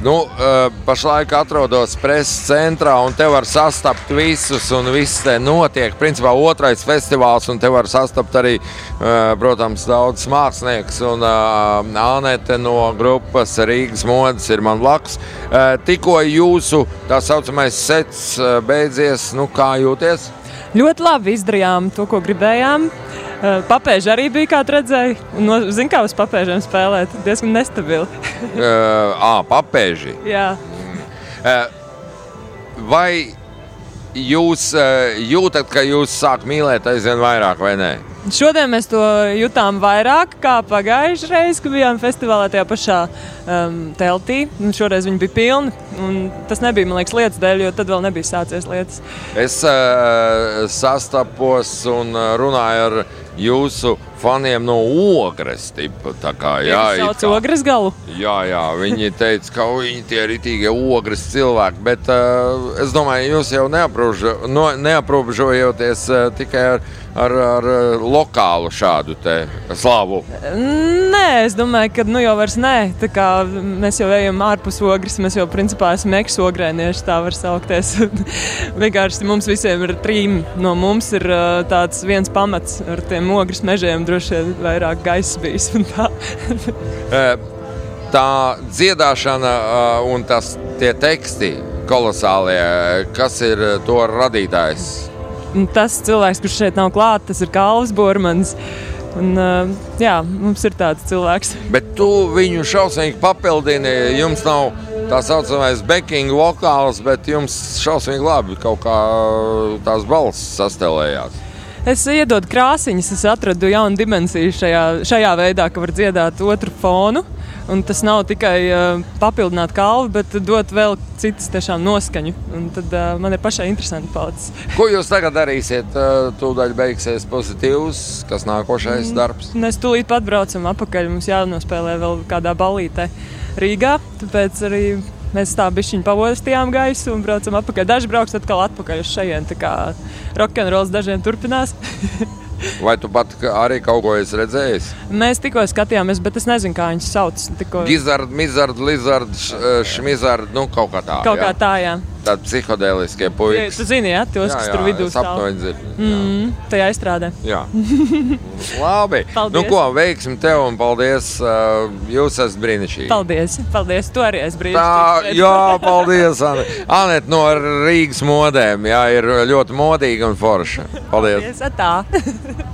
Pašlaik atrodos preses centrā, un te var sastapt visus, un viss te notiek. Principā otrais festivāls, un te var sastapt arī, protams, daudz mākslinieks, un Anete no grupas Rīgas modes ir man blakus. Tikko jūsu tā saucamais sets beidzies, kā jūties? Ļoti labi izdarījām to, ko gribējām. Papēži arī bija, kā redzēju. Zini, kā uz papēžiem spēlēt? Diezgan nestabili. Papēži? Jā. Vai jūs jūtat, ka jūs sāk mīlēt aizvien vairāk, vai ne? Šodien mēs to jutām vairāk kā pagājušajā reizē, kad bijām festivālā tajā pašā teltī. Šoreiz viņi bija pilni, un tas nebija, man liekas, lietas dēļ, jo tad vēl nebija sācies lietas. Es sastapos un runāju ar jūsu faniem no Ogres tipa, tā kā, jā. Sauc Ogres galu? Jā, viņi teica, ka viņi tie ritīgie Ogres cilvēki, bet es domāju, jūs jau neaprobežojoties tikai ar lokālu šādu te slavu. Nē, es domāju, ka jau vairs nē. Tā kā mēs jau ejam ārpus Ogres, mēs jau principā esam eks-ogrēnieši, tā var saukties. Vienkārši mums visiem ir trim. No mums ir tāds viens pamats ar tiem Ogres mežiem, droši vien vairāk gaisa bijis un tā. Tā dziedāšana un tie teksti kolosālie, kas ir to radītājs? Tas cilvēks, kurš šeit nav klāt, tas ir Kalvis Bormans. Un, mums ir tāds cilvēks. Bet tu viņu šausmīgi papildini, jums nav tā saucamais backing vokāls, bet jums šausmīgi labi kaut kā tās balss sastelējās. Es iedodu krāsiņas, es atradu jaunu dimensiju šajā veidā, ka var dziedāt otru fonu. Un tas nav tikai papildināt Kalvi, bet dot vēl citas tiešām noskaņu. Un tad man ir pašai interesanti palicis. Ko jūs tagad darīsiet? Tūdaļ beigsies pozitīvs, kas nākošais darbs? Mēs tūlīt pat braucam apakaļ, mums jānospēlē vēl kādā ballītē Rīgā, tāpēc arī mēs tā bišķiņu pavostījām gaisu un braucam apakaļ. Daži brauks atkal atpakaļ uz šajien, tā kā rock'n'rolls dažiem turpinās. Vai tu pat arī kaut ko esi redzējis? Mēs tikko skatījāmies, bet es nezinu, kā viņus sauc. Gizard, Mizard, Lizard, Šmizard, kaut kā tā. Kaut kā tā, jā. Tādi psihodēliskie puikas. Tu zini, jā, tos, kas tur vidū stāv. Sapnoņi dzird. Tajā izstrādē. Jā. Labi. Paldies. Veiksim tev un paldies. Jūs esat brīnišķīgi. Paldies. Tu arī esi brīnišķīgs. Jā, paldies, Anete no Rīgas modēm. Jā, ir ļoti modīga un forša. Paldies. Tā.